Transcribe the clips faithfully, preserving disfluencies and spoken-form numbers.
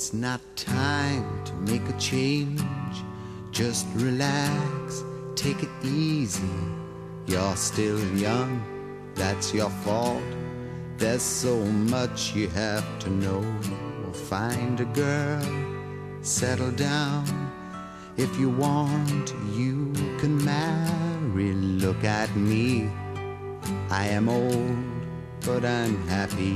It's not time to make a change. Just relax, take it easy. You're still young, that's your fault. There's so much you have to know. Find a girl, settle down. If you want, you can marry. Look at me, I am old, but I'm happy.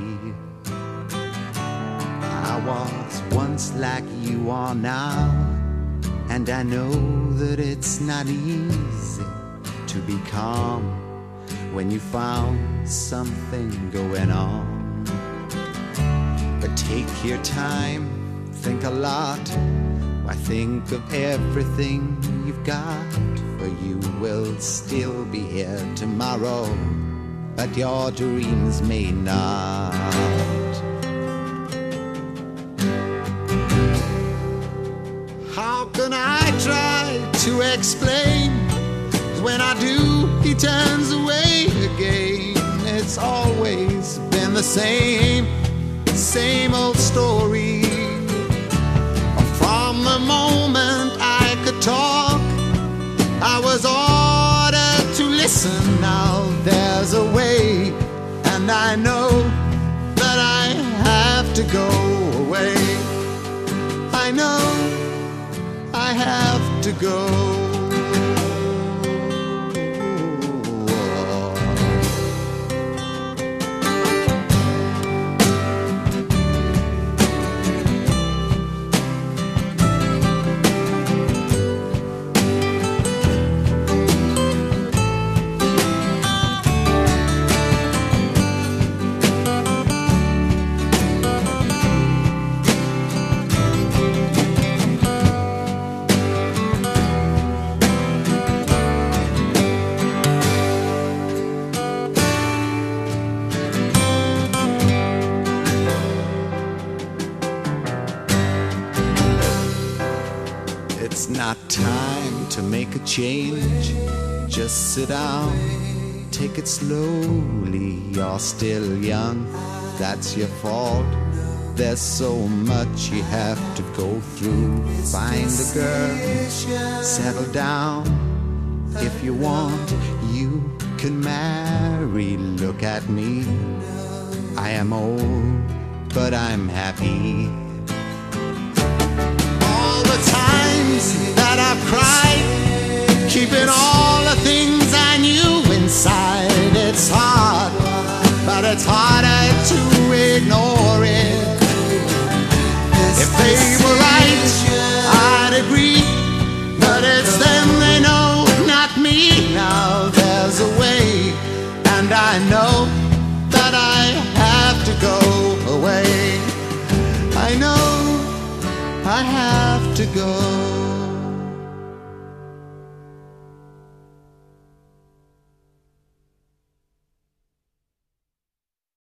I was once like you are now, and I know that it's not easy to be calm when you found something going on. But take your time, think a lot. Why, think of everything you've got, for you will still be here tomorrow, but your dreams may not. How can I try to explain? When I do, he turns away again. It's always been the same, same old story. From the moment I could talk, I was ordered to listen. Now there's a way, and I know that I have to go away. I know I have to go. It's not time to make a change. Just sit down, take it slowly. You're still young, that's your fault. There's so much you have to go through. Find a girl, settle down. If you want, you can marry. Look at me, I am old, but I'm happy. All the times that I've cried, keeping all the things I knew inside. It's hard, but it's harder to ignore it. If they were right, I'd agree, but it's them they know, not me. Now there's a way, and I know that I have to go away. I know I have to go.